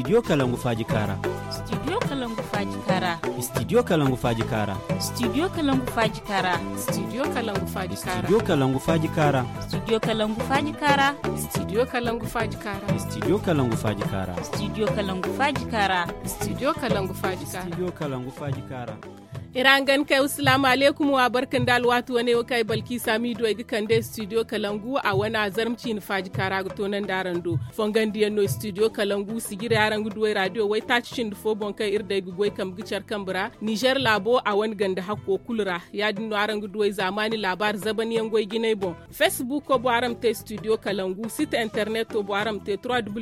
Studio Kalangu Faji Kara. Studio Kalangu Faji Kara. Studio Kalangu Faji Kara. Studio Kalangu Faji Kara. Studio Kalangu Faji Kara. Studio Kalangu Faji Kara. Studio Kalangu Faji Kara. Studio Kalangu Faji Kara. Studio Kalangu Faji Kara. Studio Kalangu Faji Kara. Studio Kalangu Faji Kara. Studio Kalangu Faji Kara. Irangan kai assalamu alaikum wa barkan dal watu wane kai balki sami do igi kande studio Kalangu a wana zarmci ni Faji Kara to nan darando fongan diyan no studio Kalangu sigira yarangu do radio wai tachin fo bon kai irda igi goy kam gicar kambra Niger labo a wan ganda hakko kulra ya dinno arangu do zamani labar zabani yan goy ginay bon Facebook ko bo aram te studio Kalangu site internet to bo aram te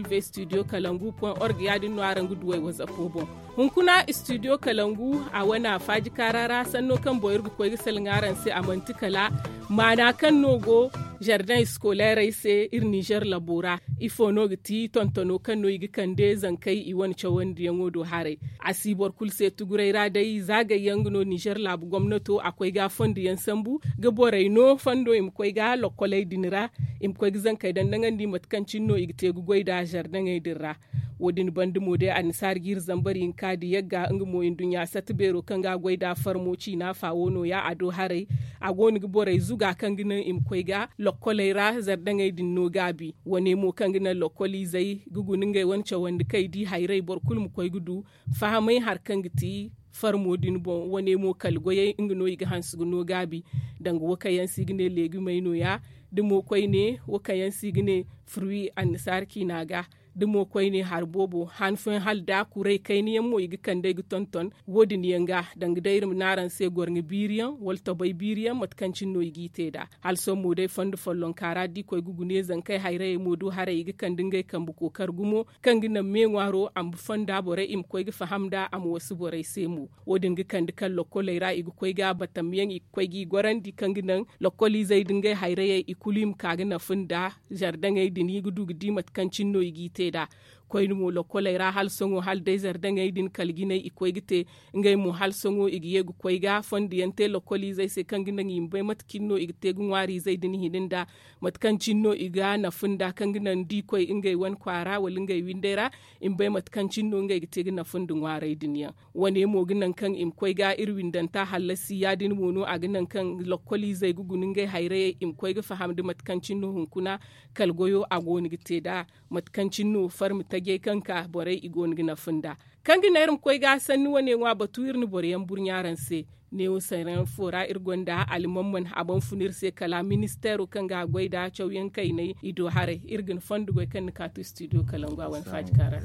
www.studiokalangu.org ya dinno arangu do whatsapp bon hunkuna studio Kalangu a wana Faji Karara sanno kan boyar ko gisal ngaran sai amantikala mana kan nogo jardin scolaire sai ir Niger labora ifo no giti tontono kan no yigi kande zankai i wani chawon da yango hare asibor kulse tugurai radai zagayen no Niger labu gwamnato akwai ga fondi yan sambu ga borai no fando im koi ga lokolai dinira im koi zankai dan nan di matkancin no yigi tegu goida jardin ai dirra wodin bandu mode ansar gir zambari in kadi yagga ngmo in dunya satbero kanga goida farmoci na fawono ya ado hare agoni gborai zuga kangina im koiga lokoleira zardangai din no gabi wane mo kangina lokoli zai guguninga wancha wanda kai di hairai borkul mu koi gudu fahamai har kangiti farmodin bon wane mo kalgoye ingno yiga hansu no gabi danga wakayan signe legumai no ya dimo koi ne wakayan signe fruit an sarki naga dimo koy ne har bobo han fen hal da kurai kai ne mo yigi kande gi tonton wodi ni yanga dang dayrum naran se gornge biriyan walto bay biriyan matkancin no yigi teda hal so mo dai fandu follon kara di koy gugune zan kai hayre mo do hare yigi kandingai kambu ko kargumo kangina me ngwaro am fanda bore im koy gi fahamda am wasu bore se mu wodin gi kandi kan lokolera igi koy ga batam yang koy gi gorandi kanginan lokoli zai dingai hayre ikulim kagina funda jardangai dini gudu gidi matkancin no yigi da koy mo lokolera hal songo hal desert dangay din kalgine ikoy gite ngay mo hal songo igi yegu koy ga fondi yente lokoli zai se kangina ngimbe matkinno igite gunwari zai din hidinda matkancinno iga na funda kangina ndi koy ingay wan kwara wal ingay windera imbe matkancinno ngay gite na fundu ngwari dinya wane mo ginan kan im koy ga irwindanta halasi ya din mono aginan kan lokoli zai gugun ngay hayre im koy ga fahamdu matkancinno hunkuna kalgoyo agoni gite da matkancinno farmi tage kanka borai igon gina funda kangi nairum koy ga sanni wane wa batuir ni boryan burnyaran se ne o saran fora irgonda alimamman abon funir se kala ministeru kanga goida chawyen kai ne ido hare irgin fondu goy kan ka to studio kalangwa wan Faji Kara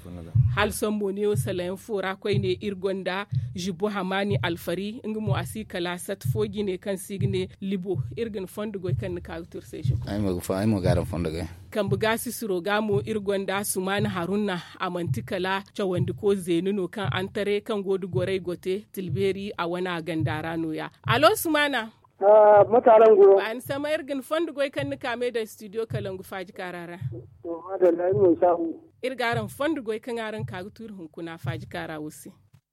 hal sombo ne o salan fora koy ne irgonda jibo hamani alfari ngmo asi kala sat fogi ne kan signe libo irgin fondu goy kan ka to se shi ay mo garan fondu goy kan buga si suro gamo irgonda sumana harunna amantikala chawandi ko zenuno kan antare kan godu gorai gote tilberi a wana gandara noya alo sumana mutanen go an sama irgin fondu goy kan ni kame da studio Kalangu Faji Karara to madalla mu samu irgaran fondu goy kan aran ka tur hunkuna Faji Kara wusi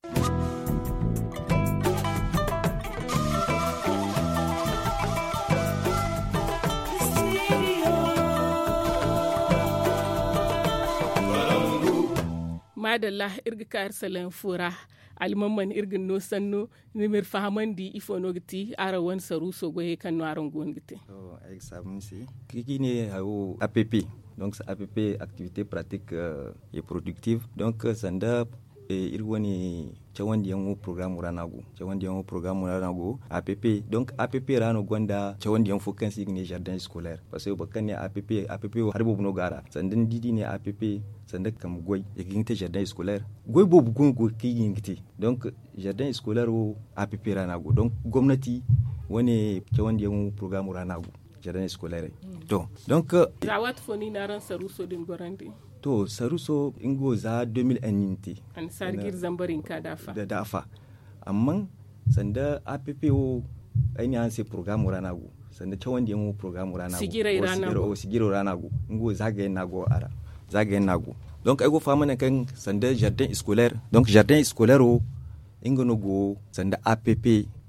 madalla irga kar salan fura almamman irgin no sanno nimir fahamandi ifo no giti ara wan saru so goye kan no aron gon giti exactement kiki ne hawo APP donc APP activité pratique et productive donc sanda irwani chawandi yango programme ranago APP donc APP rano gonda chawandi yan focus ne jardin scolaire parce que bakan ne APP harbo no gara sandan didi ne APP sanda kam goy yiginte jardin scolaire goy bobu gongo kiyingiti donc jardin scolaire o APP ranago donc gwamnati wani chawandi yango programme ranago jardin scolaire to donc zawat foni naran saruso din gorandi to saruso ingo za 2001 an sargir zambarin ka dafa amma sanda APPO aini an se programme ranago sanda chawandi yango programme ranago sigiro ranago ingo zagayen nago donc ay go famana kan sanda jardin scolaire donc jardin scolaire o ingo no go sanda APP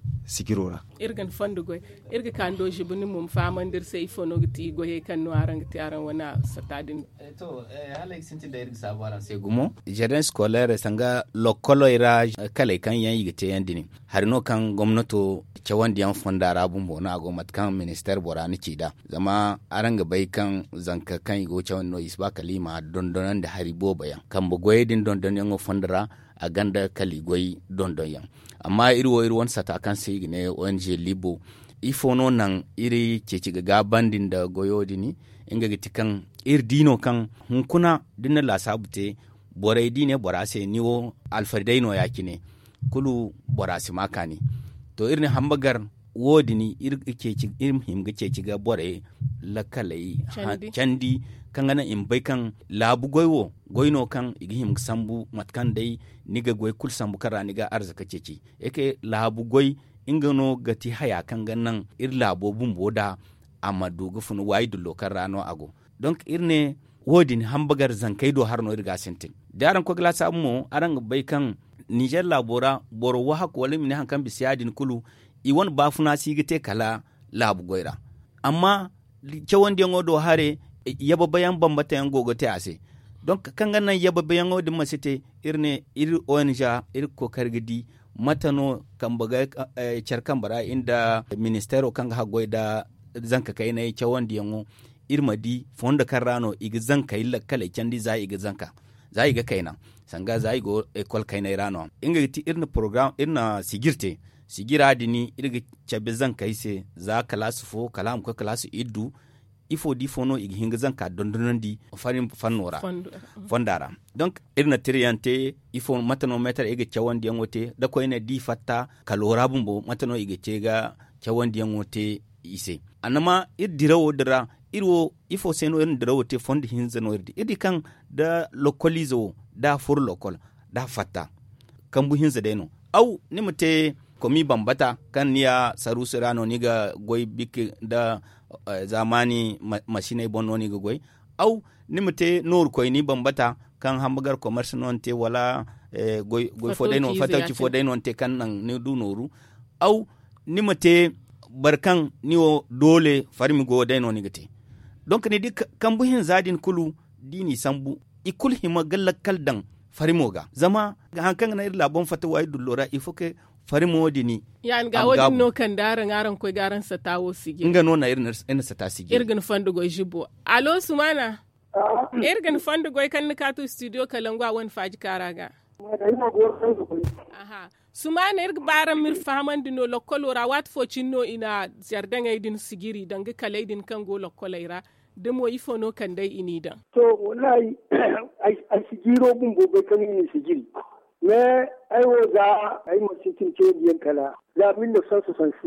sigirora irgan fandugo irga kando jibuni mum famandir sai fono giti go he kan noaran giti aran wana satadin to Alex sinti da irga sabuwara sai gumo jardin scolaire sanga lokolo ira kale kan yan yigite yandini har no kan gwamnato cewandi yan fondara bumbo na go matkan minister borani cida zama aranga bai kan zanka kan go cewan no isba kalima dondonan da haribo bayan kan bugoye din dondon yan fondara a ganda kaligoi dondon yan amma iri won sata kan sai ne ONG Libo ifono nan iri ceci ga bandin da goyodi ni inga giti kan dino kan hunkuna dinna la sabute borai dine borase niwo alfardaino yakine kulu borase makani to irin hambagar wodi ni ceci himga ceci ga borai lakalai candi kan gana in bai kan labu goyno kan igihim sambu matkan dai niga goy kul sambu kara niga arzaka ceci yake labu goy ingano gati haya kan ganan labo bumbo da amadu gufun waidu lokar rano ago donc irne wodin hambagar zankai do harno irga sentin daran ko glasa ammo aran bai kan Niger labora boro wa hak wala min hankan bisiyadin kulu iwon bafuna sigite kala labu goyra amma cewandi ngodo hare yaba bayan bambata yan gogote ase donc kanga nan yaba bayan ngodi masite irne ir onja ir ko kargidi matano kambaga charkan bara inda ministero kanga hagoida zanka kai nay cewandi yango irmadi fonda karrano igi zanka illa kale candi za igi zanka za iga kaina sanga za igo ekol kaina irano inga ti irna program irna sigira dini irga chabe zanka ise za class fo kalam ko class iddu ifo di fono igi hinga zanka dondonandi farim fannora fondara donc irna triante ifo matano meter igi chawandi yangote da ko ina di fatta kalora bumbo matano igi chega chawandi yangote ise anama iddirawo dira irwo ifo seno irin dirawo te fondi hinzano idi kan da localizo da for local da fatta kambu hinza deno au nimate komi bambata kan niya sarusirano niga goy biki da zamani machine bonno niga goy au nimate nor koy ni bambata kan hambagar commerce non te wala goy fodeno fataki fodeno te kan nan ne du noru au nimate barkan niwo dole farmi go deno nigate donc ne dik kambu hin zadin kulu dini sambu ikul hima gallakal dan farimoga zama hankan na irla bon fata wai dullora ifoke farimo dini yan ga wodin no kan daran aran ko garan satawo sige inga no na irin sata sige irgan fandugo jibo alo sumana irgan fandugo kan ka to studio kalangwa won faji karaga aha sumana irg baram mir faman dino lokolora wat fo cinno ina jardin aidin sigiri danga kalaidin kan go lokolaira demo ifono kan dai inida to wallahi ai sigiro bun gobe kan ni sigiri me ai wo za ai mu cikin ce biyan kala za 1966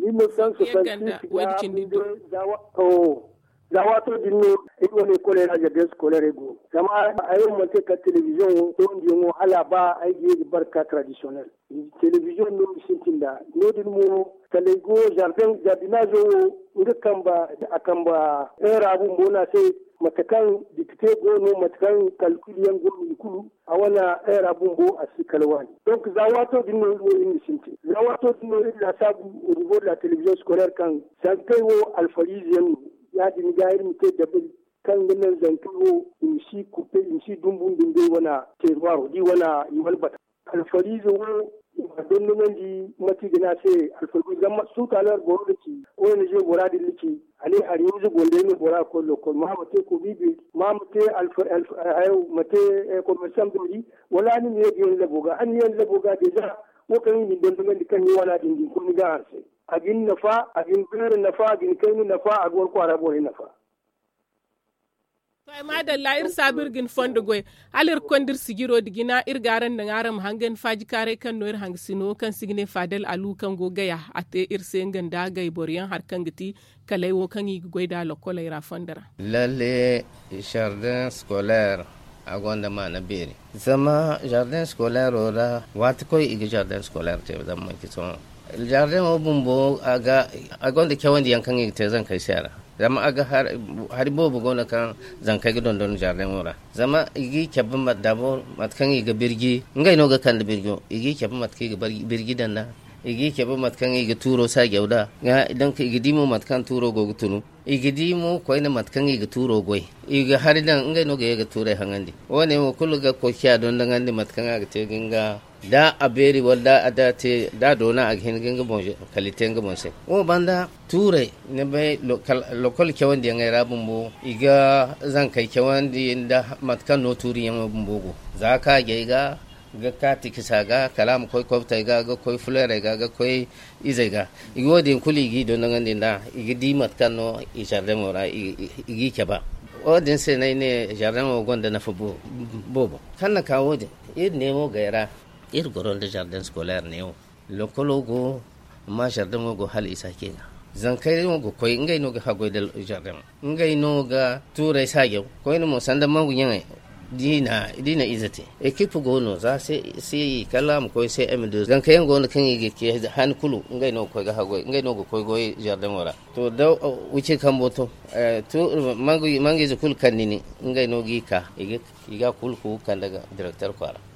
za wato dinno iwo ne kolera jardin scolaire go kama ayo monte ka television to ndiyo ala ba ai ge barka traditionnel television no sintinda no din mo kalego jardinajo ngakamba akamba era bu mona sai matakan dikte go no matakan kalkuliyan go kulu awana era bumbo asikalwani donc za wato dinno no sintin za wato dinno la sabu au niveau de la télévision scolaire kan sankai wo alfarizien ya din gairi muke da kan ganin zankiwo in shi kupe in shi dumbun dinde wana terwaro di wana yiwal bata alfarizo wo don nan di mati gina se alfarizo zama su talar boro da ki wani je bora da liki ale hari yuzu gonde ne bora ko lokol ma mate ko bibi ma mate ayo mate ko masam dori wala ni ne biyon laboga an yan laboga deja wo kan ni don nan di kan ni wala din ko ni ga arse agin nafa agin bere nafa agin kainu nafa agwar kwara bore nafa to ma da lair sabir gin fondo goy alir kondir sigiro digina irgaran da ngaram hangen faji kare kan noir hangsino kan signe fadel alu kan go gaya ate irsengan da gay boriyan har kan giti kalai wo kan yi goy da lokola ira fondara lalle jardin scolaire agonda mana beri zama jardin scolaire ora wat koy igi jardin scolaire te zama kitson jardin o bumbo aga agonda kyawandi yankan yi te zan kai shara zama aga har bobo gona kan zan kai gidon don jardin ora zama igi kyabban dabo matkan yi ga birgi ngai no ga kan da birgo igi kyabban matkai ga birgi dan da igi ke ba matkan igi turo sa gyauda ga idan ka igi dimo matkan turo go gutunu igi dimo ko ina matkan igi turo goy igi har dan ngai no ga ture hangandi wone mo kullu ga ko kya don dan andi matkan ga te ginga da aberi wala ada te da dona a hin ginga bon kalite nga bon se o banda ture ne be lokal kyawandi ngai rabumbo iga zan kai kyawandi inda matkan no turi yamma bumbogo zaka ga kati kisaga kalam koy kofta ga koy fulere ga koy izega igodi kuli gi don ngandi nda igidi matkano i jardin ora igi keba odin se ne jardin o gonda na fubo bobo kanna kawo de nemo gaira goron de jardin scolaire neo lokolo go ma jardin go hal isa kega zankai go koy ngai no ga hago de jardin ngai no ga ture sage koy no sanda mangu nyangai dina izate equipe gono za sai kalam ko sai M2 dan kayan gono kan yi ke han kulu ngai no ko ga hago ngai no ko go jardin wala to da wuce kan boto to mangi zu kul kan ni ngai no gi ka iga kul ku kan daga director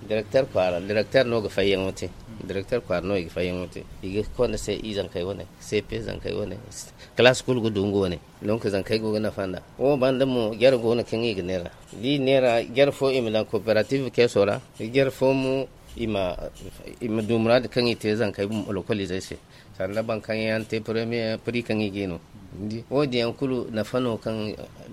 no ga fayen wote director kwara no ga fayen wote iga ko na sai izan kai wone sai pe zan kai wone class kul go dungo wone lon ka zan kai go na fanda o banda mo gyar go na kan yi nera di nera gyar fo imla cooperative ke sora gyar fo mu ima dumra da kan yi te zan kai localization sanna ban kan yan te premier prix kan yi gino ndi o di an kulu na fano kan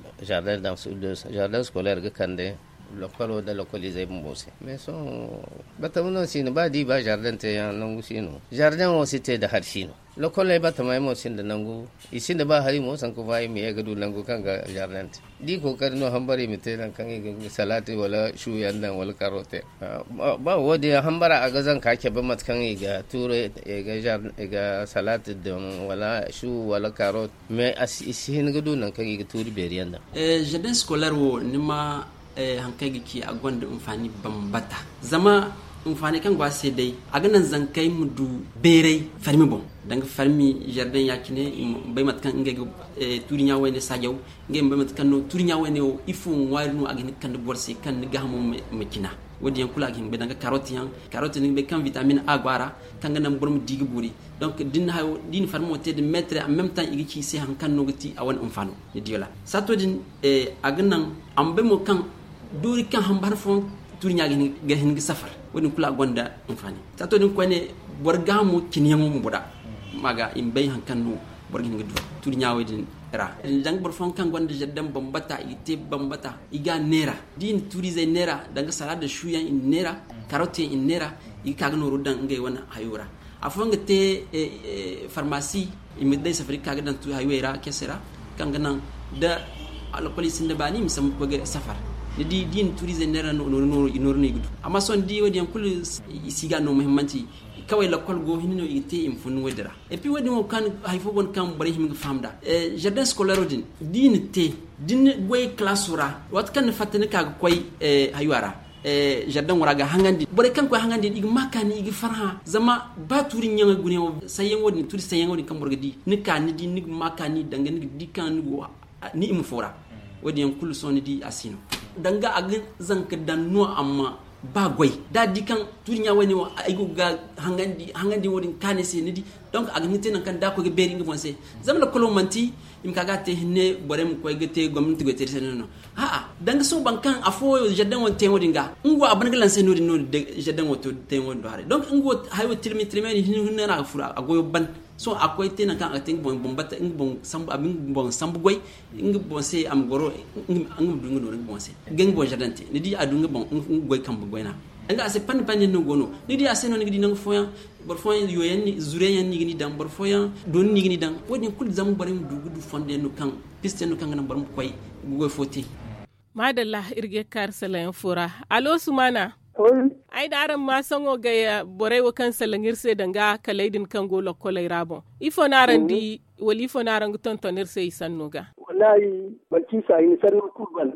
jardin scolaire ga kande lokalo da localiser mbose mais son batamuno sino ba di ba jardin te yan nangu sino jardin o site da har sino lokole batamai mo sin da nangu isin da ba hari mo san ko vai me ga du nangu kan ga jardin di ko kar no hambari mi te kan ga salati wala shu yan nan wala karote ba wodi hambara a gazan ka ke ba mat kan ga ture ga jardin ga salati da wala shu wala karot me isin ga du nan kan ga turi beriyan da jardin scolaire wo nima hankai ki a gwanda amfani bambata zama amfani kan gwase dai a ganin zankai mu du berai farmi bon danga farmi jardin yakine bai matkan ngai turinya wene sajaw ngai bai matkan no turinya wene o ifu wari no agin kan borse kan ga mu makina wodi yan kula gin be danga carotte ni be kan vitamine A gwara kan ganan borum digi buri donc din farmo te de mettre en même temps igi ci se han kan no gati awan amfano ni diola sato din a ganan ambe mo kan duri kan hambar fon turinya gin ga hin safar woni kula gonda amfani sato din ko ne borgamu kiniyamo mu boda maga imbe han kan no borgin ga turinya wadin ra dang borfon kan gonda jaddam bambata ite bambata iga nera din turize nera danga salade shuyan in nera carotte in nera ika gano rudan ngai wana hayura afonga te pharmacie imidai safari kaga dan tu hayura kesera kan ganan da alpolisin da bani misam ko ga safar di din turize nera no ne gudu amma son di wadi an kul siga no muhimmanci kawai lakol go hinno ite in fun wedira et puis wadi mo kan hayfo gon kan bari him famda jardin scolaire din te din goy classura wat kan fatane ka koy hayuara jardin waraga hangandi bore kan ko hangandi ig makani ig farha zama ba turi nyanga gune sayen wodi turi sayen wodi kan borgadi ni kan di ni makani danga ni di kan ni im fora wadi en kul son di asino danga ag zanka dan no amma ba goy da di kan turnya wani wa aygo ga hangandi wodin kane se nidi donc ag nite nan kan da ko ge beri ngi bonse zamla kolomanti im kaga te hinne borem ko ge te gomnati go te no ha danga so bankan afo jardin won te wodin ga ngo abanga lan se no de jardin won te won do hare donc ngo haywo tilmi hinne na fura agoyo ban so akwai tenan kan atin bon bata ing bon sambu abin bon sambu goy ing bon se am goro ing dungu no bon se geng bon jardante ni di adunga bon goy kam goy na nga ase pan no gono ni di ase no ni di nang foyan bor foyan yoyen ni zureyan ni ni dang bor foyan don ni ni dang woni kul zam bare mu dugu du fonde no kan piste no kan ngana bar mu koy goy foti madalla irge kar salayan fura alo sumana ai da aran ma sango ga borai wa kan salangir se danga kalaidin kan go lokkolai rabon ifo naran di wali ifo naran tontonir se sannoga wallahi balki sai ni sanno kurban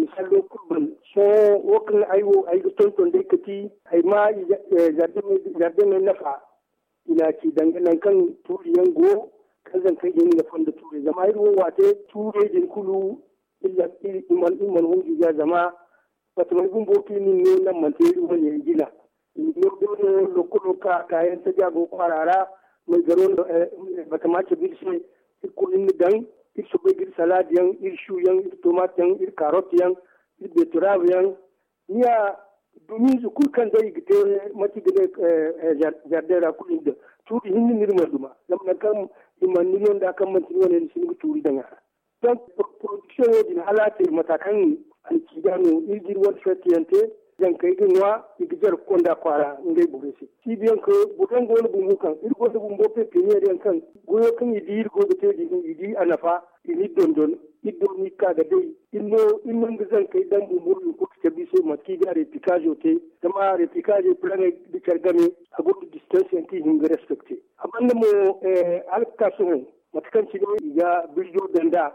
so wokan aiwo ai tonton dai kati ai ma jardin nafa ina ci danganan kan turiyan go kazan kai yin da fonda ture zama irwo wate ture din kulu illa iman hunji ya zama wata mai gumbo kini ne nan manteri wani gina no lokolo ka kayan ta jago kwarara mai garon bata mace birse ko in dan ir so be gir salad yan ir shu yan ir tomate yan ir carrot yan ir betterave yan niya dumi zu kulkan dai gite mati gide jardera kulin da turi hinni nirma duma zamna kan imman million da kan man tinone sin turi danga donc production din halate matakan an kidano irgir wal fetiyante dan kai dinwa igijar konda kwara ngai bugesi sibiyan ko budan gol bumbu kan irgo da bumbo pe penye kan goyo kan idi irgo da te idi anafa ini dondon iddo ni ka da dai inno ngizan kai dan bumbu ko ta bi sai matki da replicage te dama replicage plan di kargame abu distance anti hinga respecte amma mo alkasun matkan ci ya biljo danda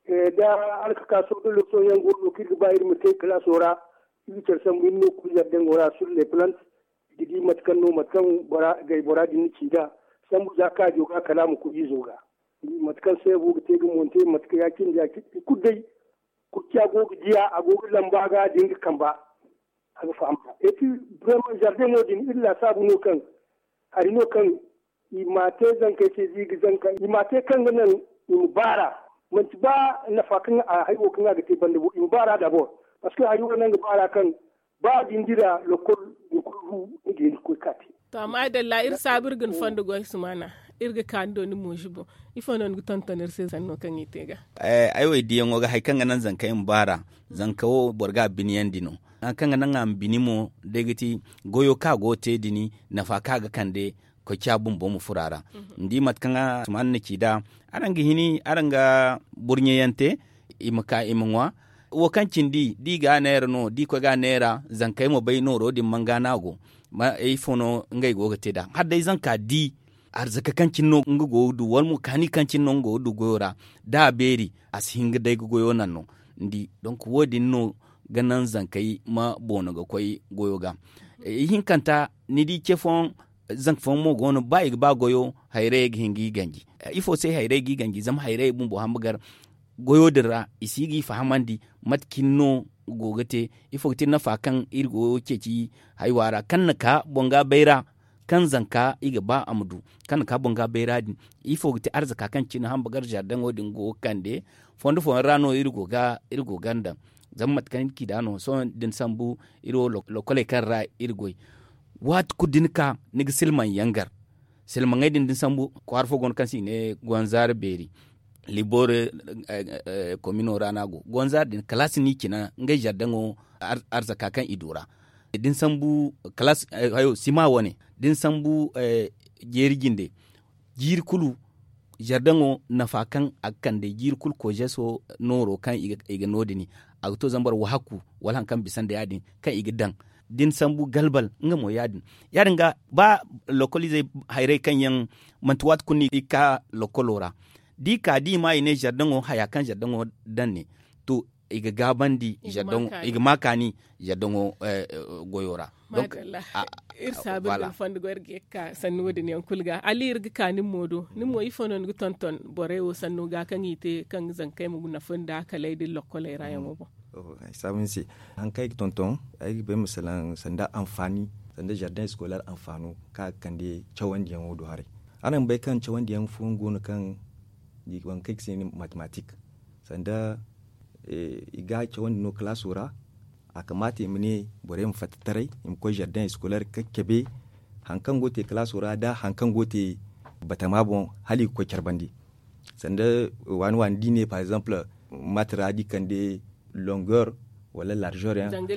da alkasun do so yango no kirga bayir mate class ora itar san winno ku jardin ora sur les plantes didi matkan no matkan bora gai bora din ci da san bu zaka jo ka kalamu ku yi zoga matkan sai bu te ga monte matka yakin da ku dai ku kya go giya a go lamba ga din kan ba aga fa amta et puis vraiment jardin no din illa sabu no kan ari no kan imate zan kai ce zigi zan kan imate kan nan mubara mun ba na fakin a haiwo kan ga te banda mubara da bo parce que ayi wannan bara kan ba dindira lokol kullu ide ko kati to amma da la ir sabirgin fando go sumana irga kando ni mojibo ifo non gutantaner se sanno kan itega ai wai diyan ga haikan nan zan kai bara zan kawo borga biniyan dino kan nan am binimo degiti goyo ka go te dini na fa ka ga kande ko kya bumbo mu furara ndi matkanga suman niki da aranga hini aranga burnye imaka imwa wo kancin di ga nera no di ko ga nera zan kai mo bai no rodin mangana go ma e fono ngai go gate da har dai zan ka di arzaka kancin no ngo du wal mu kani kancin no ngo du goyora da beri as hinga dai go goyo nan no ndi donc wodi no ganan zan kai ma bono ga koi goyo ga hin kanta ni di kefon zan fon mo gono ba goyo hayre hingi ganji ifo sai hayre gi ganji zam hayre bumbo hambugar goyo dira isigi fahamandi matkinno gogate ifo tin na fakan irgo keci haiwara kan ka bonga beira kan zanka iga ba amdu kan ka bonga beira din ifo ti arzaka kan cin hambagar jardin odin go kande fondo fon rano irgo ganda zam matkan kidano so din sambu iro lokole kan ra irgo wat kudinka nig silman yangar silman ngaidin din sambu ko harfo gon kan sine gonzar beri libore komino ranago gonza din class ni kina ngai jardango arzaka kan idura din sambu class hayo sima wone din sambu geriginde jirkulu jardango nafakan akan de jirkul ko jeso noro kan iga nodini agto zambar wahaku walan kan bisan da yadin kan iga dan din sambu galbal ngamo yadin ga ba localize hayre kan yan mantuwat kunni ka lokolora di ka di ma ine jardin o haya kan jardin o danne to iga gabandi jardin iga makani jardin o goyora donc ir sabin fond gorge ka sanu wodin yan kulga ali irga kanin modo ni mo ifonon gu tonton borewo sanu ga kan ite kan zankai mu na funda kalai di lokole rayamo bo sabin si an kai tonton ai be misalan sanda amfani sanda jardin scolaire amfano ka kande chawandi yan wodo hare anan bai kan chawandi yan fungo kan di wan kai sai mathematics sanda iga chawandi no class ora akamata imne bore mu fatattarai im ko jardin scolaire kakkebe hankan gote class ora da hankan gote batamabon hali ko kerbandi sanda wani dine par exemple matradi kande longueur wala largeur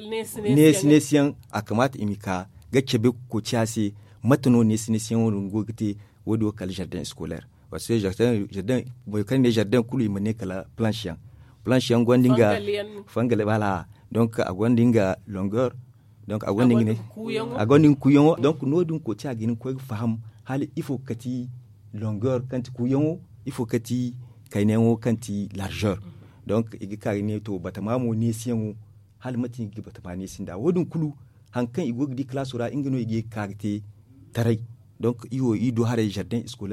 nesnesian akamata imika gakkebe ko ciase matano nesnesian won gogite wodo kal jardin scolaire parce que jardin boy kan ne jardin kulu imne kala planche gondinga fangale bala donc a gondinga longueur donc a gonding kuyon donc no dun ko tia ginin ko faham hali il faut kati longueur kanti kuyon il faut kati kaynenwo kanti largeur donc igi karine to batamamu ne siyan hal matin igi batamani sinda wodun kulu hankan igog di classe ora ingino igi karite tarai donc ido hare jardin scolaire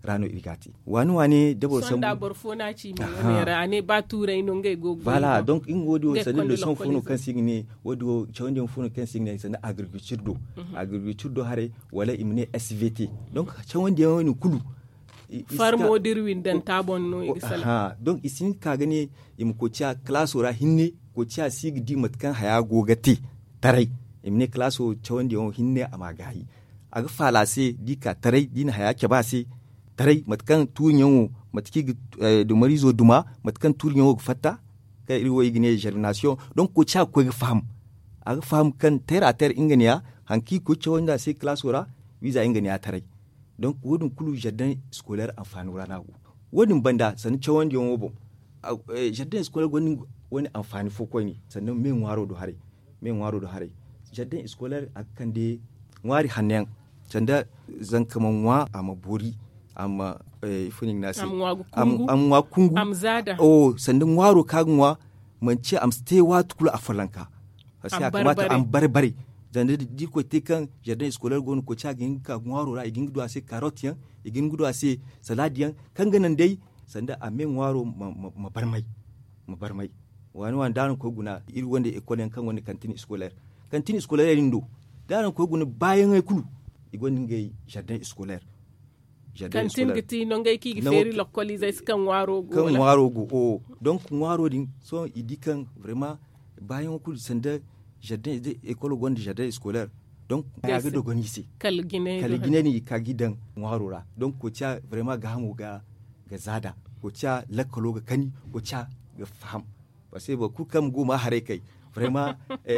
rano irgati wani dabo sambu sonda borfona ci mi rane ba turai non ngay go voilà donc in wodi o sanin de son fono kan signe wodi o chawndi fono kan signe sanin agriculture do hare wala imne SVT donc chawndi woni kulu farmo dirwin dan tabon no igisala donc isin ka gane im ko cia classe ora hinne ko cia sig di matkan haya gogati tarai imne classe o chawndi on hinne amagahi aga falase di ka tarai din haya ke ba se tarai matkan tunyo matki de marizo duma matkan tunyo fatta ka iri wo igine germination donc ko cia ko aga fam kan terre ingania hanki ko chawanda se classe ora visa ingania tarai donc wodin kulu jardin scolaire amfani rana go wodin banda san chawandi yon wobo jardin scolaire woni amfani fo ko ni sannan me ngwaro do hare jardin scolaire akande ngwari hanen sanda zankaman wa amabori amma funin nasi am kungu am zada sandan ngwaro kagwa manci am stay wa tukula afalanka sai akamata am barbare zande di ko tekan jardin scolaire gon ko chagin ka ngwaro ra igin gudu ase carotte yan igin gudu ase salade yan kanga nan dai sanda amen ngwaro ma barmai wani dan ko guna iri wanda école kan wani cantine scolaire lindo dan ko guna bayan ay kulu igoni ngay jardin scolaire cantine giti no ngay ki feri localiser kan ngwaro go donc ngwaro din so idikan vraiment bayan kulu sanda jardin de école gonde jardin scolaire donc ya ga dogon yisi kal gine ni ka gidan ngwarora donc ko tia vraiment ga hamu ga zada ko tia lakalo ga kani ko tia ga faham parce que ku kam goma hare kai vraiment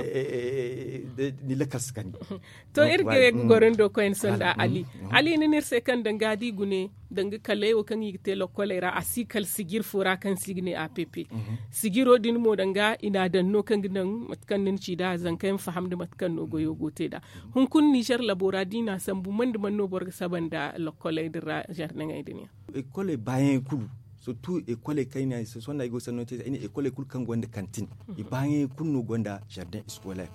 ni lakas kani to irge gorindo ko en sonda ali ni nirse kan danga di gune danga kale o kan yigte lo kolera asikal sigir fura kan signe app sigiro din mo danga ina dan no kan gidan matkan nin ci da zan kai faham da matkan no goyo gote da hun kun Niger laboradi na sambu mand man no borga sabanda lo kolera jardin ay dunia école bayen kulu surtout école kayna ce sont ay go sanote ini école kul kan gonda cantine bayen kunno gonda jardin scolaire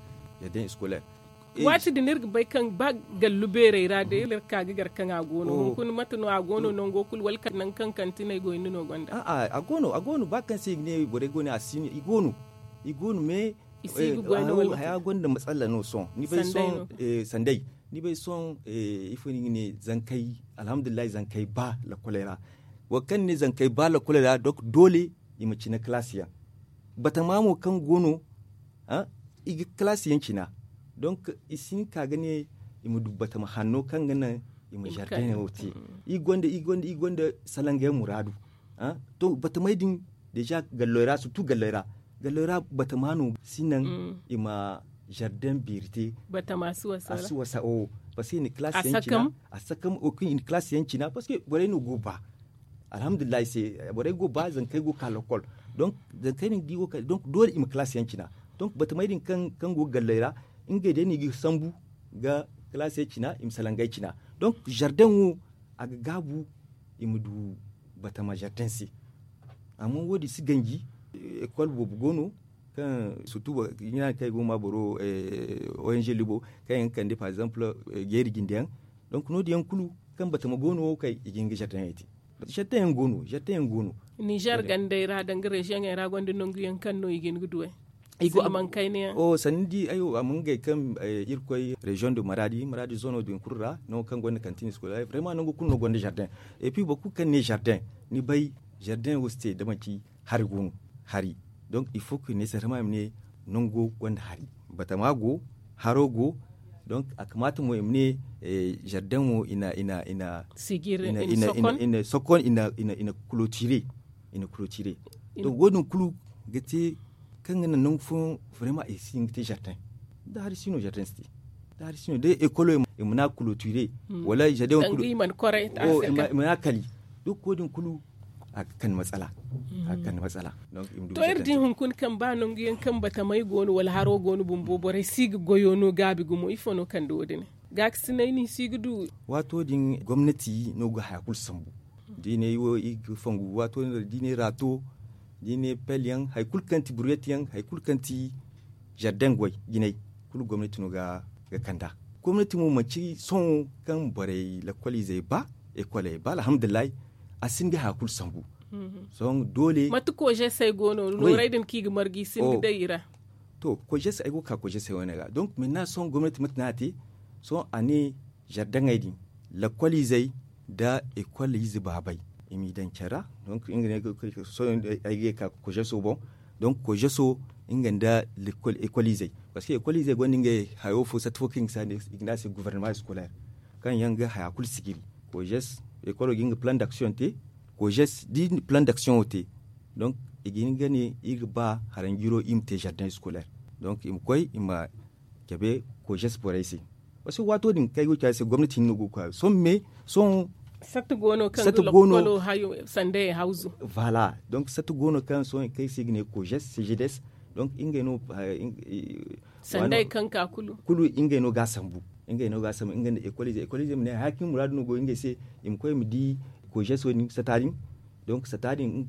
wati dinir bay kan ba gallubere ra de ler ka gar kan agono kun matno agono non go kul wal kan nan kan cantine go inno gonda agono ba kan signe bore goni asini igonu me haya gonda matsala no son ni bai son sandai ni bai son ifuni ne zankai alhamdulillah zankai ba la kolera wakan ne zankai ba la kolera dok dole imaci na klasiya bata mamo kan gono igi klasiyan cina donc isin ka gane imu dubbata ma hanno kan gana imu jardin wuti igonda salange muradu to bata maidin deja gallora surtout gallora bata manu sinan ima jardin birte bata masu wasa parce que ni classe yancina asakam aucune une classe yancina parce que bore no go ba alhamdulillah c'est bore go ba zan kai go kalokol donc zan kai ni digo donc dole ima classe yancina donc bata maidin kan go gallora inga de ni gi sambu ga classe yancina im salangai cina donc jardin wo aga gabu imudu bata ma jardin si amon wodi si ganji école bobu gono kan surtout ina kai goma boro ONG libo kai kan de par exemple geri gindian donc no di yankulu kan bata ma gono kai iginga jardin gono Niger gandaira danga region era gonde nongu yankan no igin gudwe man kayne sanidi ayo amunga kan irkoy région de Maradi zone de Nkurra no kan gonde cantine scolaire vraiment no kunno gonde jardin et puis beaucoup kan ne jardin ni bay jardin woste da maki hari donc il faut que nécessairement mne nongo gonde hari batamago harogo donc akamata mo mne jardin mo ina sigir ina sokon ina clôturer donc wodun kulu gati kan nan fun vraiment ici ngite jardin da har sino jardin sti da har sino de école imna clôturer wala jardin kulu iman kore ta imna kali duk kodin kulu akan matsala donc to irdin hun kun kan ba non giyan kan bata mai gonu wala haro gonu bumbo bore sig goyono gabi gumo ifono kan do dene gaksinai ni sigdu wato din gwamnati no ga hakul sambu dine yo fangu wato dine rato dine pelian haikul kanti buretian haikul kanti jardin goy ginai kul gwamnati no ga kanda gwamnati mu maci son kan bare la kwali zai ba école ba alhamdulillah asin ga hakul sambu son dole matu ko je sai gono no raidin ki ga margi sin da ira to ko je sai go ka ko je sai wani ga donc maintenant son gwamnati matnati son ani jardin aidi la kwalizai da école yizi babai imi dan kera donc ingene so ay ka ko je so bon donc ko je so inganda l'école écolisée parce que écolisée go ninge hayo fo sat foking sa ignace gouvernement scolaire kan yanga haya kul sigiri ko jes école ginga plan d'action te ko jes di plan d'action te donc iginga ni igba harangiro imte jardin scolaire donc im koy ima kabe ko jes pour ici parce que wato din kai go kase gwamnati ni go ko son me son satu gono kan lokolo hayo sande hausu voilà donc satu gono kan son kai signe ko jes CGDS donc ingeno sandai kanka kulu ingeno gasambu ingeno gasam ingeno école ne hakim muradu no go inge se im koy mi di ko jeso ni satadin donc satadin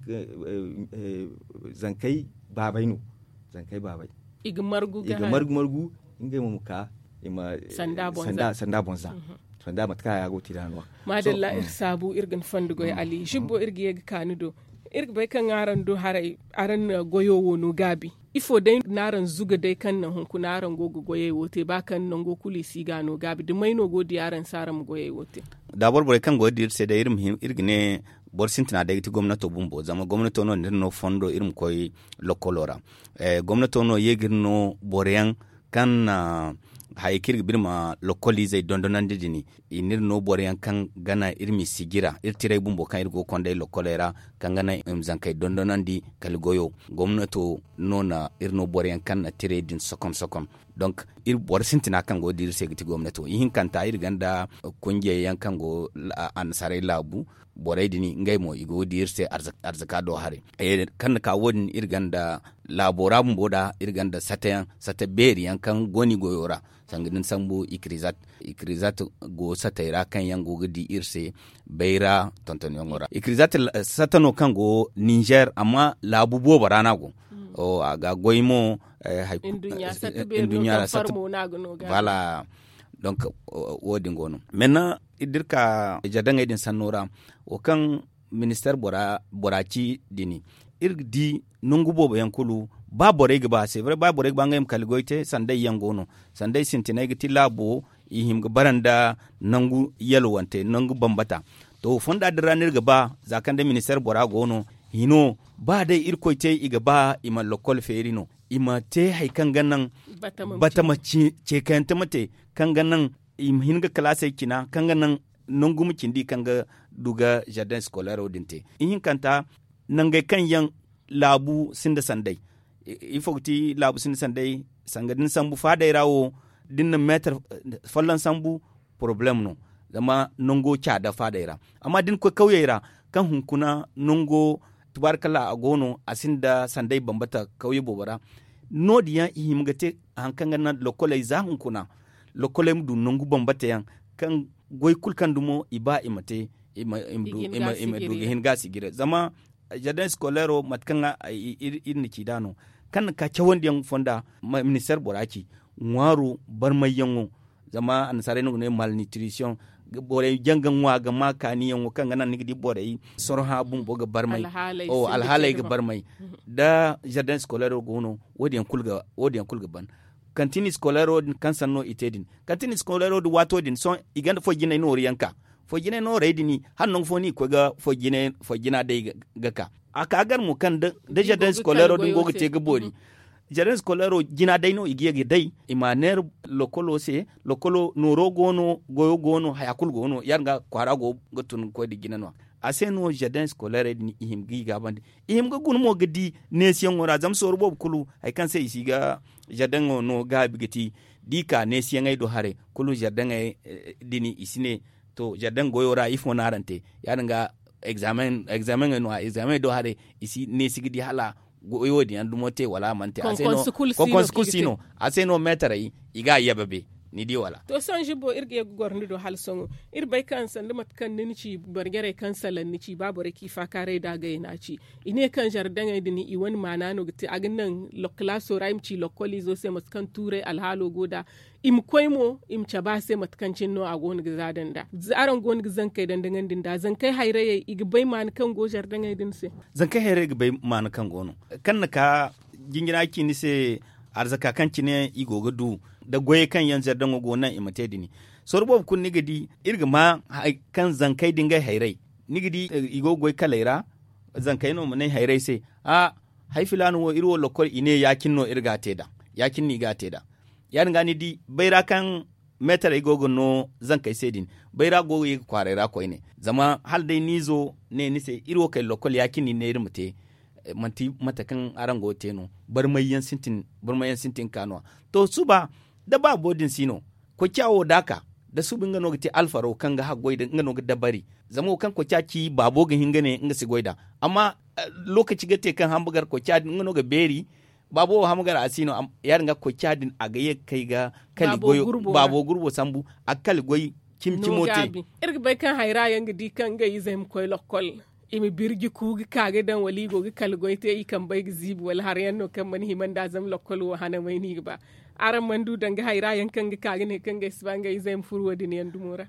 zankai babai no zankai babai iga margu inge mu ka ima sanda bonza sanda matka ya go tirano madalla irsabu irgan fandugo ali jibbo irgi yega kanudo irga bai kan aran do harai aran goyo wono gabi ifo dai naran zuga dai kan nan hunku naran gogo goye wote ba kan nan go kuli siga no gabi de maino go di yaran saram goye wote da bor kan go dir se da irim him irgne bor sintina da giti gwamnato bumbo zama gwamnato no ndirno fondo irim koy lokolora gwamnato no yegirno boryan kan hay kirga birma lokolize dondonande dini inir no boryan kan gana irmi sigira irtire bumbo kan irgo konde lokolera kan gana imzankay dondonandi kalgoyo gwamnato nona irno boryan kan na tire din sokon donc ir bor sintina kan go dir segiti gwamnato yin kan ta irganda kungiye yan kan go ansare labu boray dini ngay mo igo dir se arzaka do hare kan ka wodin irganda labora boda irganda sate beri yan kan goni goyora sangidin sambu ikrizat go sataira kan yan go gidi irse beira tonton yongora ikrizat satano kan go Niger amma labu bo barana go o aga goymo indunya farmo na go voilà donc wodin gono maintenant idirka jadanga din sanora o kan ministère boraci dini irdi nungu bobo yankulu ba boreg ba c'est vrai ba boreg ba ngam kalgoite sandai yangono sandai sintinai giti labo ihim baranda nangu yelo wante nangu bambata to fonda diranir gaba zakan da ministère bora gono hino ba dai irkoite iga ba ima lokol ferino ima te hay kan ganan batama ce kanta mate kan ganan im hinga classe kina kan ganan nangu mukindi kan ga duga jardin scolaire odinte in kanta nangai kan yan labu sinda sandai ifokti labu sinda sandai sangadin sambu fada rawo dinna meter fallan sambu problem no zama nongo cha da fada ira amma din ko kauyera kan hunkuna nongo tubarkala agono asinda sandai bambata kauye bobara nodiyan ihimgate hankanga na lokole za hunkuna lokole mdu nongo bambata yan kan goy kulkan dumo iba imate imdu hinga sigire zama jardin scolaire matkanga irni kidano kan ka chawondiyan fonda ministère boraki ngwaru barmayango zama ansare no ne malnutrition bore jangan wa ga makani yango kan nan nigdi bore sorha bum boga barmai alhalai ga barmai da jardin scolaire gono wodiyan kulga ban kantini scolaire kan sanno itedin kantini scolaire wato din son iganda fo gina no riyanka fo gina no redini hannon fo ni ko ga fo gina dai gaka aka agar mu kan da jardin scolaire dun gogo te gabori jardin scolaire gina dai no igiyege dai imaner lokolo noro gono goyo gono hayakul gono yarga kwara go gotun ko di gina no aseno jardin scolaire ni ihim giga bandi ihim go gun mo gadi nation ora zam sorbo kulu ay kan sai siga jardin no ga bigati dika nation ay do hare kulu jardin ay dini isine to jardin goyora ifo narante yarga examen do hare isi ne sigidi hala goyo di andumote wala mante aseno ko sino aseno metere iga yababe ni di wala to son jibo irge gorni do halsongo irbay kan sande mat kan nici bargere kan salan nici babu reki fa kare da ga ina ci ine kan jardan ai dini i wani mana no gite agnan loklaso raim ci lokoli zo se mat kan ture alhalo goda im koymo im chaba se mat kan cinno a gon gizadan da zaran gon gizan kai dan dangan din da zan kai hayre igi bay man kan go jardan ai din se zan kai hayre igi bay man kan gono kan ka jingina ki ni se arzaka kan cine igoga du da goye kan yan zardan go nan imate dini sorbo kun nigidi irga ma kan zankai dinga hairai nigidi igo goy kalaira zankai no mun hairai sai a haifilanu wo irwo lokol ine yakin no irga teda yakin ni ga teda yan gani di bayra kan metar igogo no zankai sai din bayra go yi kwarera ko ine zama hal dai nizo ne ni sai irwo kai lokol yakin ni ne irmute manti matakan arango teno barmayan sintin kanwa to suba da ba bodin sino ko kyawo daka da su binga nogati alfaro kan ga hagoida nga noga dabari zamo kan ko kyaki babo ga hingane nga sigoida amma lokaci gate kan hamburger ko kyadi nga noga beri babo hamburger asino yar nga ko kyadin agaye kai ga kali goyo babo gurbo sambu akal goyi kimkimote irga bai kan haira yanga di kan ga yizem koy lokol imi birgi kugi kage dan wali gogi kalgoite i kan bai zibu wal har yanno kan man himan da zam lokol wo hana mai ni ba aran mandu danga hayra yankan ga kage ne kan ga isbanga izem furwadi ne yandumura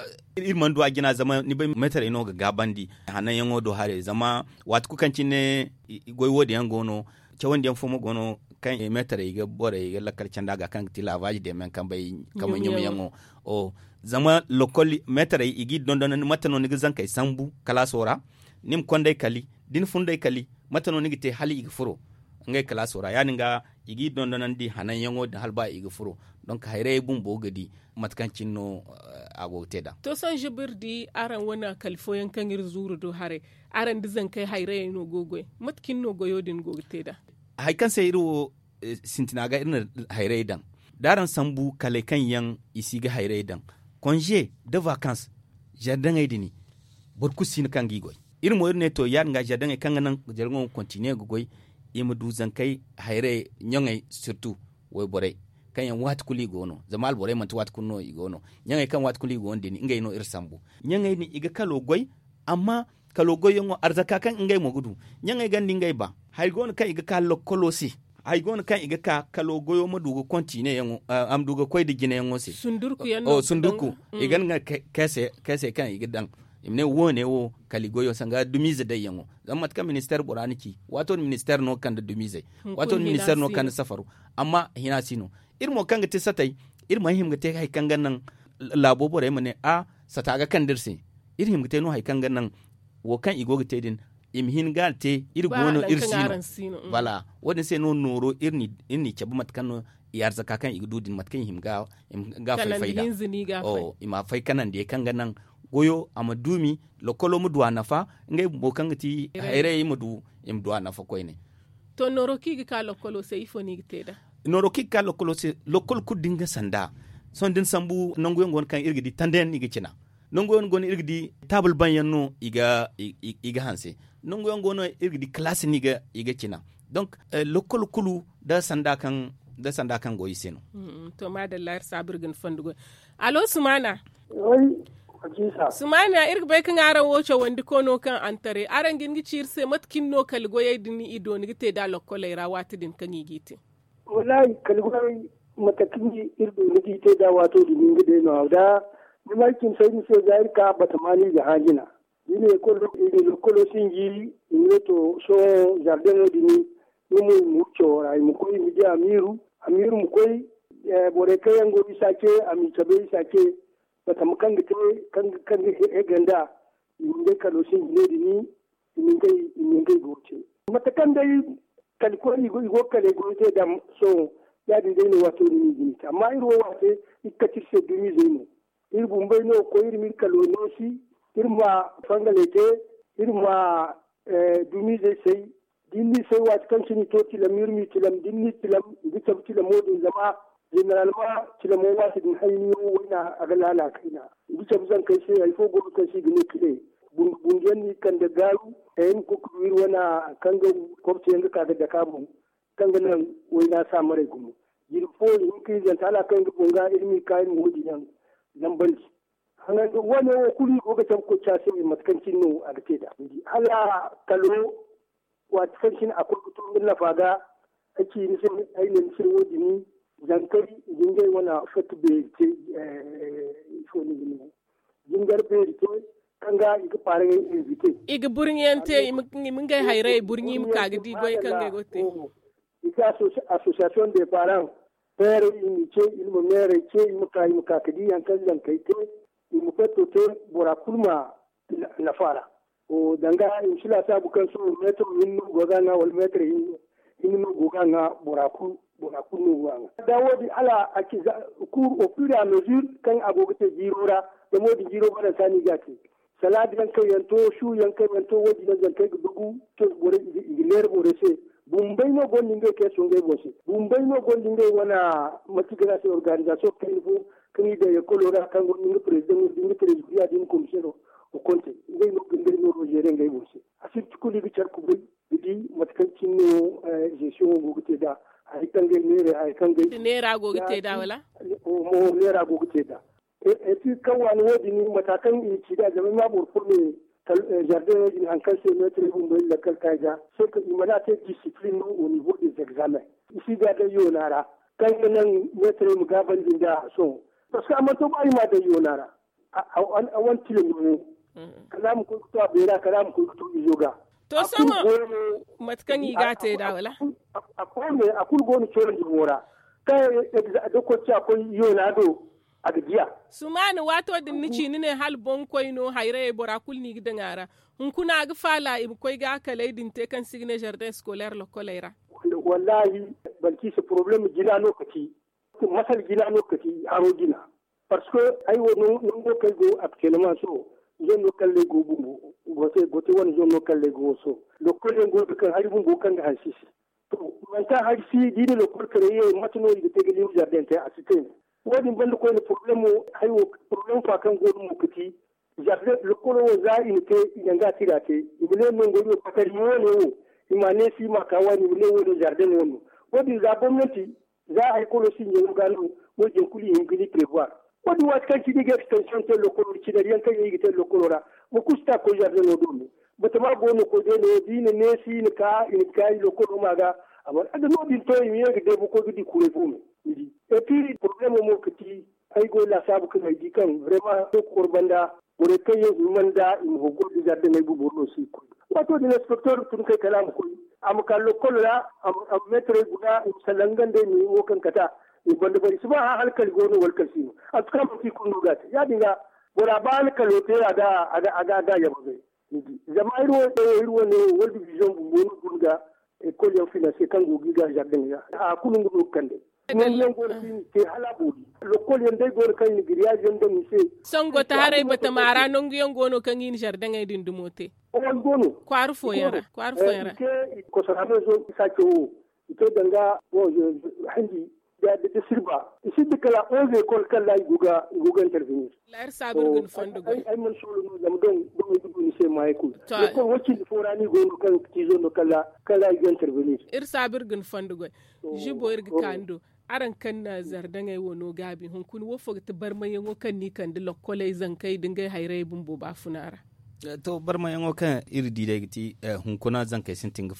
ir mandu agina zama ni bai metar ino ga gabandi hanan yango do hare zama wat ku kan cinne goy wodi yangono cewandi yan fomo gono kan metar iga bore iga lakal canda ga kan tilavaji de men kan bai kam nyum yango o zama lokol metar igi dondon matano ni zan kai sambu kala sora nim kondai kali din fundai kali matano ni gite hali igi furo ngai kala sora yani nga igi dondonan di hanan yango da halba igi furo donc hayre bum bogadi matkancin no agoteda to san jibirdi aran wana kalfoyan kan zuru do hare aran dizan kai hayre no gogoy matkin no goyodin gogoteda hay kan sai iro sintinaga irin hayre dan daran sambu kale kan yan isiga hayre dan congé de vacances jardin aidini borku sin kan gigoy irin mo ne to yan nga jardin kan nan jargon continue gogoy ima duzan kai hayre nyongai surtout way bore kan yan wat kuli gono zamal bore man wat kunno igono nyongai kan wat kuli gonde ni ngai no irsambu nyongai ni iga kalo goy amma kalo goy yongo arzaka kan ngai mogudu nyongai gandi ngai ba hay gono kan iga kalo kolosi hay gono kan iga ka kalo goyo madugo continue yango am dugo koy de gine yango si sundurku yanno sundurku igan nga kese kan iga dan imne wone wo kaligoyo sanga dumize da yango zamat ka minister boraniki wato minister no kan da dumize wato minister no kan safaru amma hina sino irmo kan gate satai irmo him gate hay kan ganan labo bore mane a sataga kan dirse irhim gate no hay kan ganan wo kan igo gate din imhin galte irgono irsino wala wadin se no noro irni chabu mat kan no yar zaka kan igududin mat kan him ga faida o ima fai kanan de kan ganan goyo ama dumi lokolo mu duwa nafa ngai bokan ti hayre mu du im duwa nafa koyne to noroki ka lokolo sai foni giteda noroki ka lokolo se lokol ku dinga sanda son din sambu nangu ngon kan irgidi tanden igi cina nangu ngon irgidi table banyanno iga hanse nangu ngon irgidi classe niga iga cina donc lokol kulu da sanda kan goyi seno to madallar sabirgin fandugo alo sumana Sumana irga bai kan aran wocho wandi kono kan antare aran gingi cirse matkin no kalgoye dini ido ni gite da lokkole rawati din kan yigite wallahi kalgoye matakin irdo ni gite da wato dini gide no da ni malkin sai ni sai zair ka batamani da hajina dini ko lokolo sinji ni to so jardin dini ni mu mucho rai mu koyi mi amiru mu koyi bore kayan go isake ami tabe isake bata mukan kan ganda inda kaloshin ne dini inda goce mata kan dai kalkoni go kale goce da so ya dinde ne wato ni gini amma iro wace ikati se dumi zeno irbu mbai no ko irmi kalonosi irma fangalete irma dumi zai sai dinni sai wace kan shi to tilamirmi tilam dinni tilam gitab tilam modin zama généralement tilamo wasu din hayni wina agalala kaina bice zan kai sai ai fogo kan shi gine kile bungen ni kan da garu ayin ko kuwir wana kan ga korte yanga ka da kamu kan ga nan wina sa mare gumu jirfo in kai zanta ala kan gonga ilmi kayan modi nan banci hanan wani kuli ko ga tan ko cha sai matkancin no a gate da hala kalo wa tsancin akwai kutun na faga ake ni sai ainin sai wodi ni zankari jingai wana fatu be ce so ni jingar be ce kanga iga pare invite iga burniyante imin ga hayre burni mu kaga di goy kanga gote ita association des parents père ce ilmo mere ce ilmo kai mu kakadi yankan zankai te ilmo feto te bora kulma na fara o danga insula ta bukan so metro minnu gogana wal metro innu gogana bora kunu wanga dawodi ala akiza cour au fur et à mesure kan agogote jirora da modi jiro bana sani gati salade yankai yanto shu yankai yanto wodi na zankai dugu to bore igiler bore se bumbay no gondi nge ke songe bosi bumbay no gondi nge wana matigara se organisation kanifu kani de kolora kan gondi nge president nge president din commission o konte nge no nge no rogere nge bosi asip tukuli bi charku bi di matkancin no gestion go gute da ay kange nere ay kange nera go gute da wala mo nera go gute da e ti kan wani wodi ni matakan ci da jama'a ma burfur ne jardin din an kan sai mettre bumbay la kalkaja c'est que imana te discipline au niveau des examens ici da yonara kan nan mettre mu gaban din da so parce que amma to ba ma da yonara a wan tilin mu kalam ko to bera kalam ko to yoga to sama matkan yi gate da wala akul gonu choron di mora kai da ko cha ko yonado agdiya sumani wato din nici ne hal bon koyno hayre bora kulni gidangara hunkuna ga fala im koy ga kale din te kan signe jardin scolaire lo kolera wallahi balki ce problème gina lokaci masal gina lokaci aro gina parce que ay wono ngo kay go actuellement so zone local le go bumbu gote woni zone local le go so lo kolen go kan hari bumbu kan ga hansisi to manta hari si dine lo kol créer matno yi te geli jardin te asite wani banda ko ne problème hayo problème fa kan godu mu kiti jardin le kolo za inite yanga tirate ibule non godu patari woni imane si makawani ibule woni jardin woni wadi za gwamnati za a yi kolo si nyen galo wajin kuli ingili prévoir wadi wat kan ci diga extension te le kolo ci da yanka yi te le kolo ra mu kusta ko jardin no dum batama gono ko de ne dine ne si ni ka le kolo maga amma ada no din to yi yega de ko gidi kure fume idi et puis problème mo kiti ay go la sabu ko ay dikan vraiment to korbanda bore kaye manda in hogo di jardin ay bu borno si ko wato de inspecteur tun kai kalam ko am kallo kolla am metre guda salangande ni wo kan kata ni banda bari suba ha halkal gono wal kalsi atkam fi kunu gat ya dinga bora bal kalote ada ya babe idi zamairu ne world vision bu bonu dunga école yo financé kan go giga jardin ya a kunun go kande non go ke hala bodi l'école yo ndey go kan ni giriya jende mi se songo tare bata mara non yo gono kan yin jardin ay din dumote o gono kwaru foyara ke ko sarame zo sake o ite danga bo handi da sirba isi dikala on école kan lay guga intervenir lar sabur gun fondu go ay man solo no dam don ni se mai ku ko wacin forani go kan tizo no kala intervenir sabur gun fondu go jibo irga kando aran kan na zardan ai wono gabi hun kun wo fo ta bar mayen wo kan ni kan de lokole zan kai dingai hayrai bumbo ba funara to bar mayen wo kan irdi da giti hun kuna zan kai sintin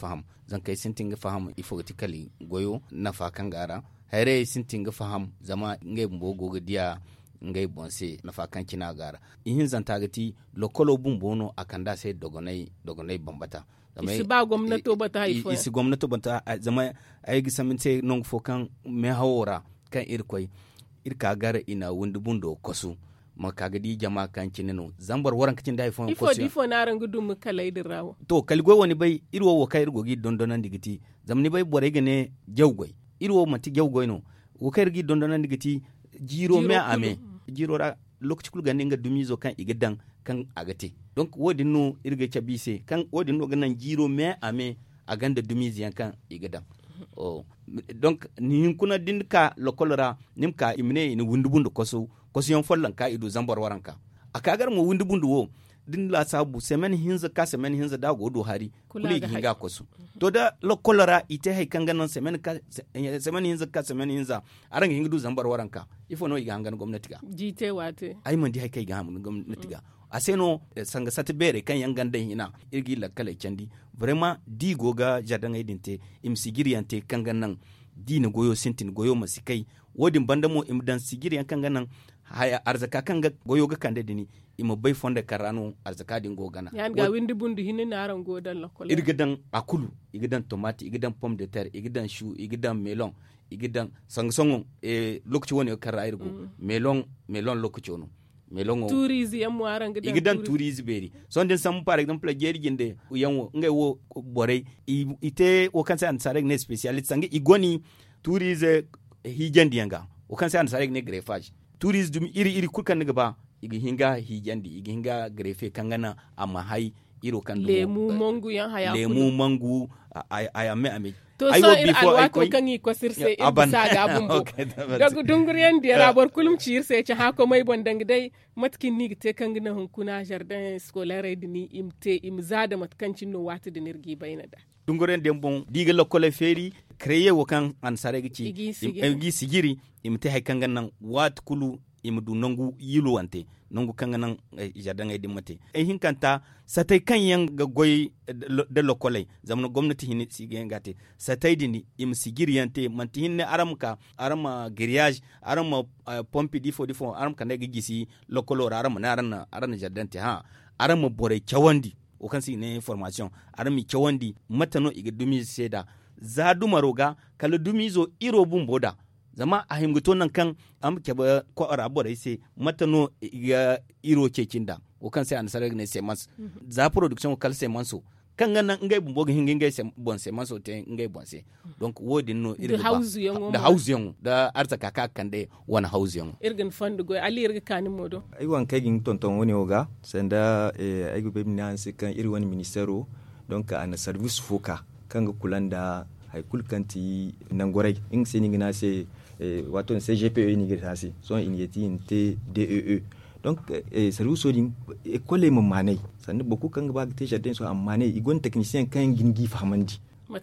faham ifo ti kali goyo na fa kan gara hayrai sintin faham zama ngai bumbo go dia ngai bonse na fa kan kina gara in zanta gati lokolo bumbono akanda sai dogonai bambata isi ba gwamnato ba ta haifo isi gwamnato ba ta zama ai gisamin sai non fokan me hawora kan irkoi irka gara ina wundu bundo kosu makagadi jama kan kinino zambar waran kacin da haifon kosu ifo na ran gudun mu kalai din rawo to kalgo wani bai irwo wo kai irgogi dondonan digiti zamni bai bore gane jawgoi irwo mati jawgoi no wo kai irgi dondonan digiti jiro me ame jiro ra lokaci kul ganin ga dumizo kan igadan kan agate donc wodi no irga chabise kan wodi no ganan jiro me ame aganda dumizi kan igadan donc nin kuna dinka lokolora nimka imne ni wundubundu kosu yon follan ka ido zambar waranka akagar mo wundubundu wo din la sabu semen hinza ka semen hinza da godo hari kuli hinga kosu to da lo kolora ite hay kanga non semen hinza ka semen hinza aranga hingu zambar waranka ifo no iga hangan gwamnati ga jite wate ai man di hay kai ga hamun gwamnati ga aseno sanga sati bere kan yangan dan hina irgi la kala candi vraiment di goga jadan aidinte imsigiri ante kanga nan di na goyo sentin goyo masikai wodin bandamo imdan sigiri yankan ganan haya arzaka kan ga goyo ga kan dini ima bai fonda karano arzaka din gogana yan ga windi bundu hinin naran godan lokola irgidan akulu igidan tomati igidan pomme de terre igidan chou igidan melon igidan sangsongo lokaci woni karra irgo melon lokaci wono melon turizi yam waran igidan turizi beri son den sam par exemple gerginde yanwo ngai wo borei ite wo kan san sarek ne specialist sangi igoni turize hijandi yanga wo kan san sarek ne greffage turiz dum iri kulkan ne ba igi hinga hijandi igi hinga greffe kangana amma hay iro kan lemu mangu yan haya lemu mangu ame to so ir alwato kan yi ko sirse in bisa ga bumbo daga dunguriyan da rabar kulum cirse ci hako mai bondan dai matkin ni te kan gina hunkuna jardin scolaire dini imte imzada matkancin no wata da nirgi bayna da dunguriyan den bon diga lokole feri créer wakan an saregi igi sigiri imte hay kan nan wat kulu imdu nongu yilu wante nongu kanganan jardin ay dimate ay hinkanta satay kan yang ga goy de lokole zamno gwamnati hini sige ngate satay dini im sigiri yante manti hinne arama grillage arama pompe difo aram kan ga gisi lokolo arama arana jardin te ha arama bore chawandi o kan si ne information arami chawandi matano iga dumi seda zadu maroga kala dumi zo iro bumboda zama a himguto nan kan am keba ko arabo da sai matano ya iro cekinda o kan sai an sarar ne sai mas za production kal sai manso kan nan ngai bumbo hingin ngai sai bon sai manso te ngai bon sai donc wodin no irga da house yon da arzaka ka kan dai wani house yon irgin fandu go ali irga kanin modo ai wan kai gin tonton woni oga sanda ai go be nan sai kan iri wani ministero donc an service foka kan ga kulanda hay kulkanti nangorai in sai ningina sai wato CGPE ni gata sai son inyeti inte DEE donc service odin école mo manay sanne beaucoup kan ba te jardin so amane igon technicien kan gingi famandi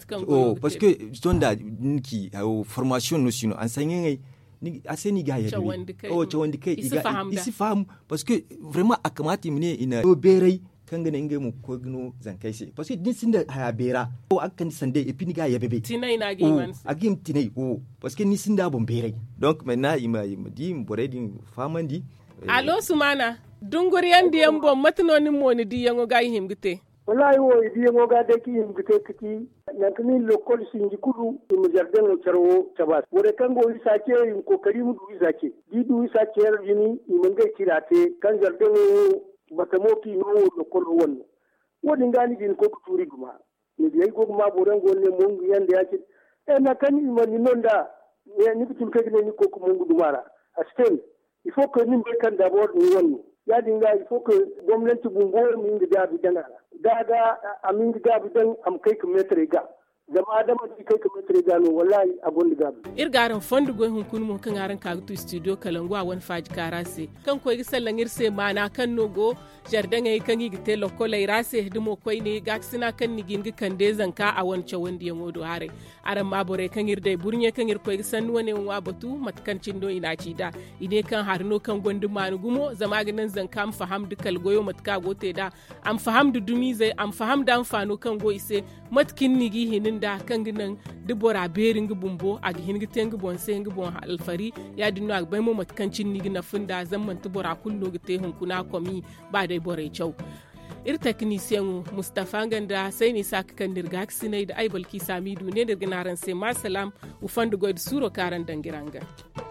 parce que sonda nki formation no sino enseigner ni aseni ga ya chawandi kai isi fam parce que vraiment akamati mine ina berei kan gane inge mu ko gno zankai se parce que din sinda haya bera o akan sande e piniga ya bebe tinai na giman agim tinai parce que ni sinda bon bere donc maintenant ima di mbore di famandi allo sumana dunguriyan di yambo matnonin moni di yango ga him gite wallahi wo di yango ga de ki him gite kiti yankini lokol sinji kudu im jardin no charwo tabas wore kango isake im kokari mu du isake di du isake yini imangai kirate kan jardin batamoki no lokolo wonno wodi ngani din ko turi guma ni dai ko guma boran gonne mongu yande yake na kani mani nonda ni bitum kegene ni ko mongu dumara astel il faut que ni be kan d'abord ni wonno ya dinga il faut que gwamnati bumbo min da bidana daga amin da bidan am kai ku metre ga zama adama di kai kuma tare gano wallahi abun da gabi irgaran fondu go hun kun mun kan aran ka to studio kalangu a wani faji karase kan koy sallan irse mana kan nogo jardin ay kan yi gite lokolai rase hidimo koy ne gaksina kan ni gingi kan de zanka a wani chawandi yangodo hare aran mabore kan irde burnye kan ir koy san wone wa batu matkan cindo ina ci da ine kan harno kan gondu manu gumo zama ganan zanka am faham dukal goyo matka gote da am faham du dumi zai am faham da amfano kan go ise matkin ni gi hinin da kan ginan dubora berin gubumbo a gihin giten gubon sai gubon alfari ya dinu a bai mu matkancin ni gina funda zaman tubora kullu gite hun kuna komi ba dai bore chau ir technicien Mustafa Ganda sai ni saka kan dirga sinai da ai balki samidu ne dirga naran sai masalam u fandu god suro karan dangiranga